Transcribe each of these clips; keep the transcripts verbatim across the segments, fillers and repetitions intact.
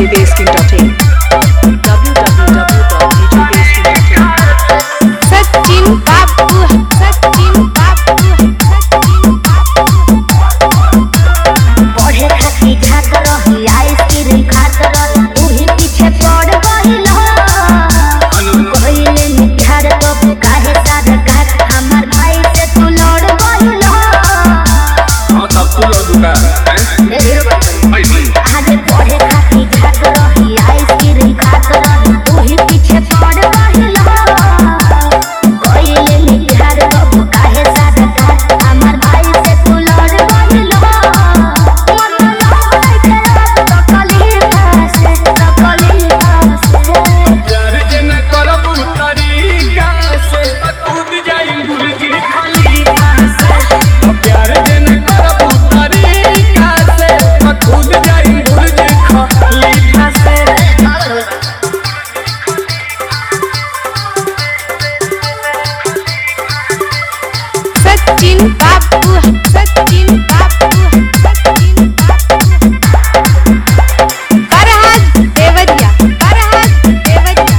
j basking dot in w w w dot d j basking dot in Sachin बाबू सचिन बाबू सचिन पढ़े खाती छात रही आइसक्रीम खात रही उही पीछे पड़ गइल कहिले निखार बाबू काहे सादा काट हमर भाई से तू लड़ गइल हां तब तू लड़ूगा आगे पढ़े खाती छात रही आइसक्रीम खात रही उही पीछे पड़ गइल सचिन बाबू सचिन बाबू सचिन फरहाद देवरिया फरहाद देवरिया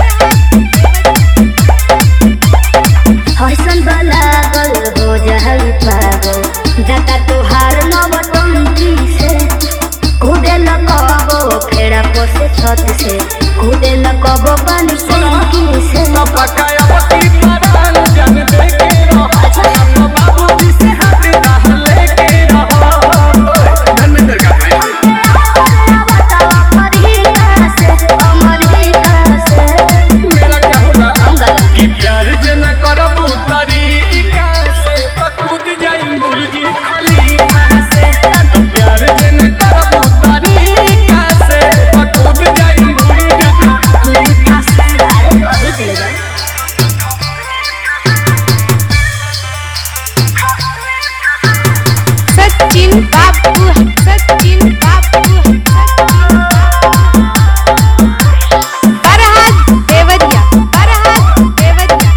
हसन वाला गल हो जाई पागल जता तोहार नवटंकी से कूदे न कबो खेड़ा पोसे छत से कूदे न कबो पानी से से न पकाया पति परान जन देके रहो बाबू जी से हाथ डाल लेके रहो धर्मेंद्र का मेरा क्या होगा कि प्यार जन करबू तरीका से खुद जाई मुर्गी खाली से प्यार जन करबू तरीका से खुद जाई मुर्गी खाली से सचिन बाबू सचिन बाबू फरहाद देवरिया फरहाद देवरिया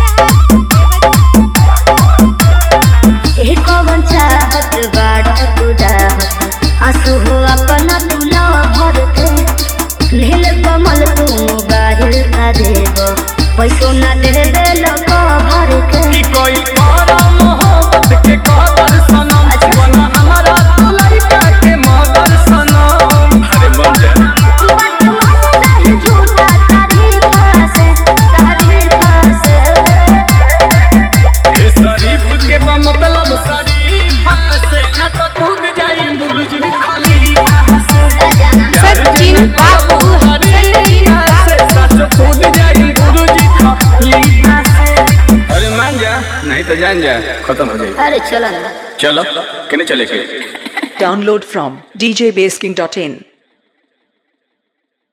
एक कौन चाहत बाड़ा तुझाहत आंसू हो अपना तुला भर के नील कमल तू मोबाइल का देबो पैसो ना दे दे लको भर के कि कोई और मोहब्बत के कदर सनम बना हमारा तू लड़का के मगर सनम अरे मन जा झूठा तारीफ से तारीफ से ए शरीफ के मतलब शरीफ से न तो कूद जाई मुर्गी खाली से सचिन बाबू सचिन से सच कूद जाई मुर्गी खाली से अरे मान जा नहीं तो जान जा खत्म हो जाए अरे चलो चलो किने चले के download from d j basking dot in